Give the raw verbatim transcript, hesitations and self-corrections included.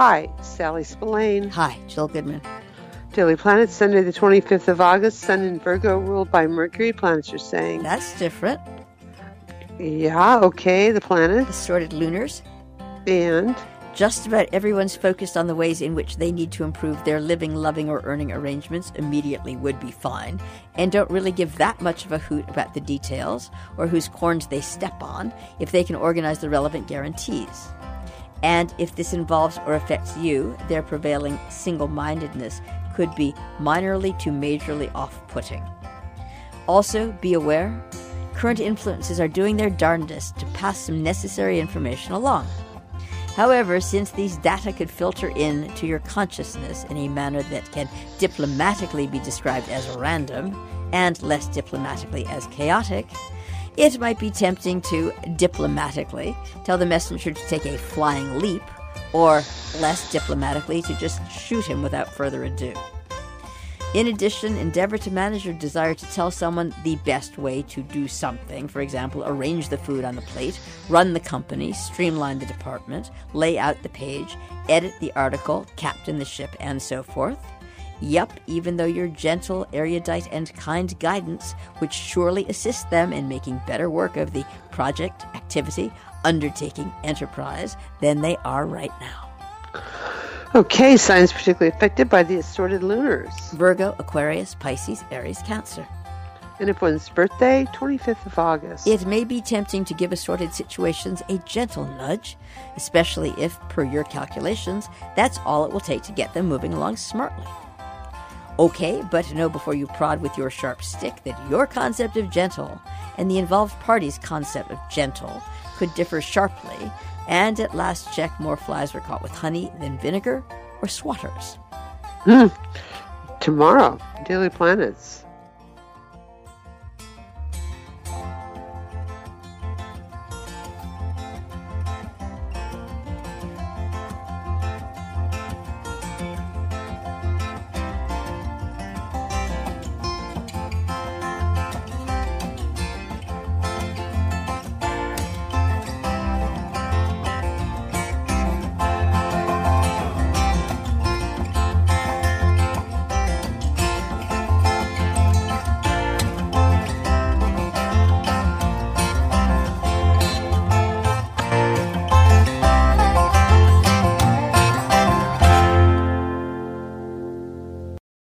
Hi, Sally Spillane. Hi, Jill Goodman. Daily Planet, Sunday the twenty-fifth of August, Sun in Virgo, ruled by Mercury. Planets are saying. That's different. Yeah, okay, the planet. Assorted lunars. And? Just about everyone's focused on the ways in which they need to improve their living, loving, or earning arrangements immediately would be fine, and don't really give that much of a hoot about the details or whose corns they step on if they can organize the relevant guarantees. And if this involves or affects you, their prevailing single-mindedness could be minorly to majorly off-putting. Also, be aware, current influences are doing their darndest to pass some necessary information along. However, since these data could filter in to your consciousness in a manner that can diplomatically be described as random, and less diplomatically as chaotic, it might be tempting to diplomatically tell the messenger to take a flying leap, or less diplomatically to just shoot him without further ado. In addition, endeavor to manage your desire to tell someone the best way to do something. For example, arrange the food on the plate, run the company, streamline the department, lay out the page, edit the article, captain the ship, and so forth. Yup, even though your gentle, erudite, and kind guidance would surely assist them in making better work of the project, activity, undertaking, enterprise than they are right now. Okay, signs particularly affected by the assorted lunars. Virgo, Aquarius, Pisces, Aries, Cancer. And if one's birthday, twenty-fifth of August. It may be tempting to give assorted situations a gentle nudge, especially if, per your calculations, that's all it will take to get them moving along smartly. Okay, but know before you prod with your sharp stick that your concept of gentle and the involved party's concept of gentle could differ sharply, and at last check more flies were caught with honey than vinegar or swatters. Mm. Tomorrow, Daily Planets.